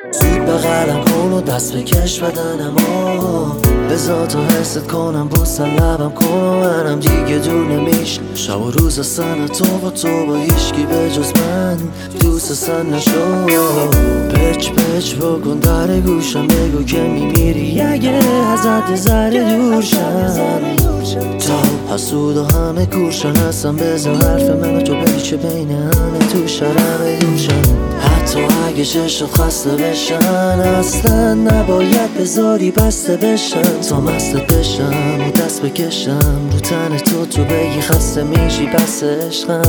زود بغلم کن و دست بکش بدنمو بذار تا حست کنم بوسن لبم کن و منم دیگه دور نمیشم شب و روز سن تو با هیشکی به جز من دوست سن نشو پچ پچ بکن در گوشم بگو که میمیری اگه ازت ذره دور شم تا حسود و همه کورشن هستم بذار حرف من و تو بگی چه بین همه تو شرم دوشم حتی اگه چشت خسته بشن اصلا نباید بذاری بسته بشن تا مستت بشم و دست بکشم رو تن تو بگی خسته میشی بس عشقم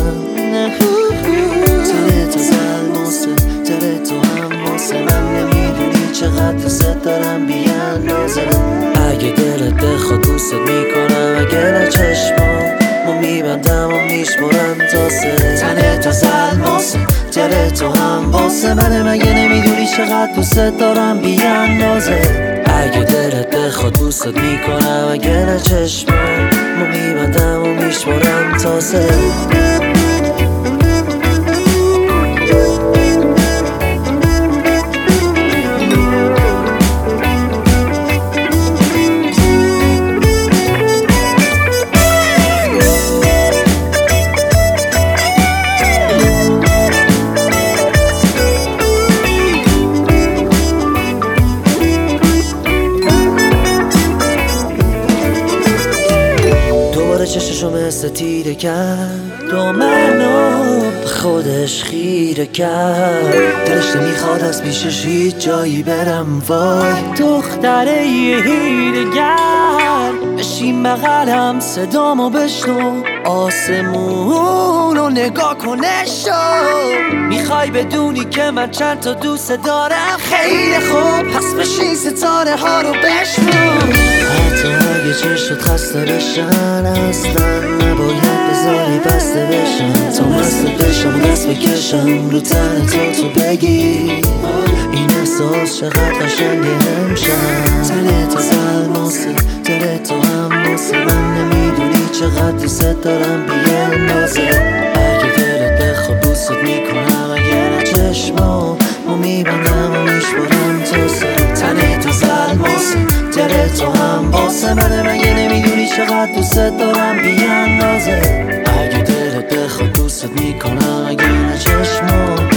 تره تو زلماسه تره تو هم واسه من نمیدونی چقدر دوست دارم بیاندازه اگه دلت بخواد دوست میکنم اگه نه چشمامو میبندم و میشمرم تا سه تنه تا زلماسه تره تو هم واسه من مگه نمیدونی چقدر دوست دارم بیاندازه اگه دلت بخواد دوست میکنم اگه نه چشمامو میبندم و میشمرم تا سه چششو مثل تیره کرد و منو به خودش خیره کرد دلش نمیخواد از پیشش هیچ جایی برم وای دختره یه هیره گر بشین بغلم صدامو بشنو آسمون رو نگاه کنشو میخوای بدونی که من چند تا دوست دارم خیلی خوب پس بشین ستاره ها رو بشنو حتی اگه چشت خسته بشن اصلا نباید بذاری بسته بشن تا مست بشم و دست بکشم رو تن تو بگی این احساس چقدر قشنگه امشب تنه تا زلماسه تره تو هم واسه من نمیدونی چقدر دوست دارم بیاندازه اگه دلت بخواد دوست میکنم اگه نه چشمامو میبندم و میشمرم تا سه تنه تا زلماسه تره تو هم واسه من مگه نمیدونی چقدر دوست دارم بیاندازه اگه دلت بخواد دوست میکنم اگه نه چشمام